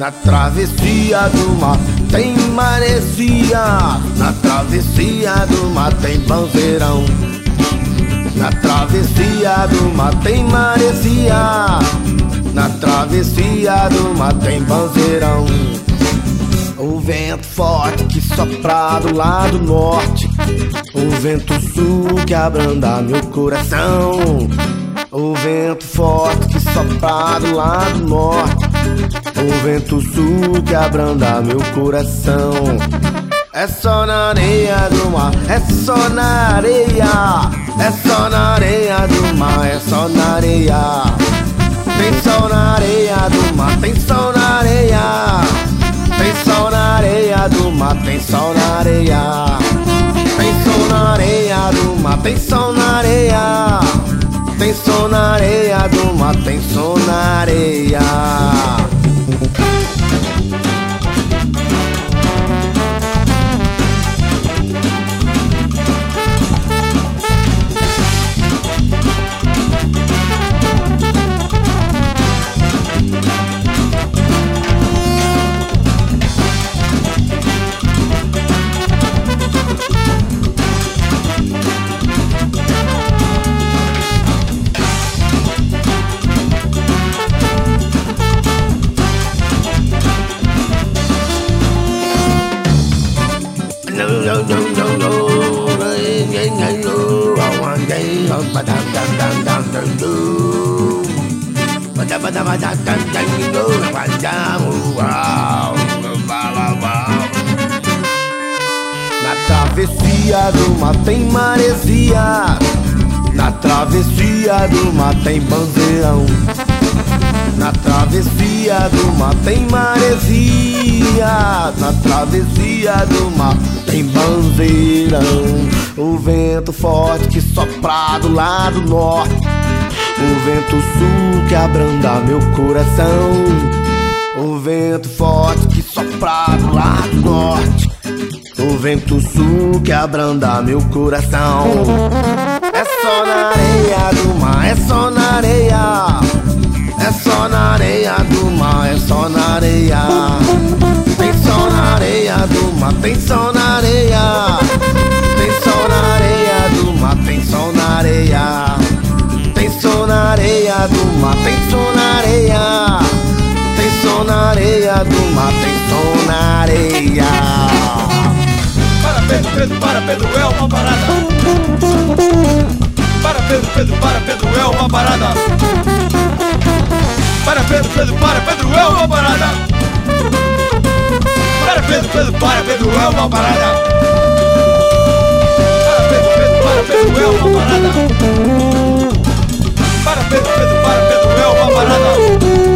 Na travessia do mar tem maresia, na travessia do mar tem banzeirão. Na travessia do mar tem maresia, na travessia do mar tem banzeirão. O vento forte que sopra do lado norte, o vento sul que abranda meu coração. O vento forte que sopra do lado norte, o vento sul que abranda meu coração. É só na areia do mar, é só na areia, é só na areia do mar, é só na areia. Tem sol na areia do mar, tem sol na areia. Tem sol na areia do mar, tem sol na areia. Tem sol na areia do mar, tem sol na areia. Tem sol na areia do mar, tem sol na areia. Na travessia do mar tem maresia, na travessia do mar tem banzeirão. Na travessia do mar tem maresia, na travessia do mar tem banzeirão. O vento forte que sopra do lado norte, o vento sul que abranda meu coração. O vento forte que sopra do lado norte, o vento sul que abranda meu coração. É só na areia do mar, é só na areia. É só na areia do mar, é só na areia. Tem sol na areia do mar, tem sol na areia. Tem sol na areia do mar, tem sol na areia. Tem sol na areia do mar, tem sol na areia. Tem sol na areia do mar, tem sol na areia. Para Pedro, Pedro, para Pedro, é uma parada. Para Pedro, Pedro, para Pedro, é uma parada. Para Pedro, Pedro, para Pedro, é uma parada. Para Pedro, Pedro, para Pedro, é uma parada. Para Pedro, Pedro, para Pedro, é uma parada. Para Pedro, Pedro, para Pedro, é uma parada.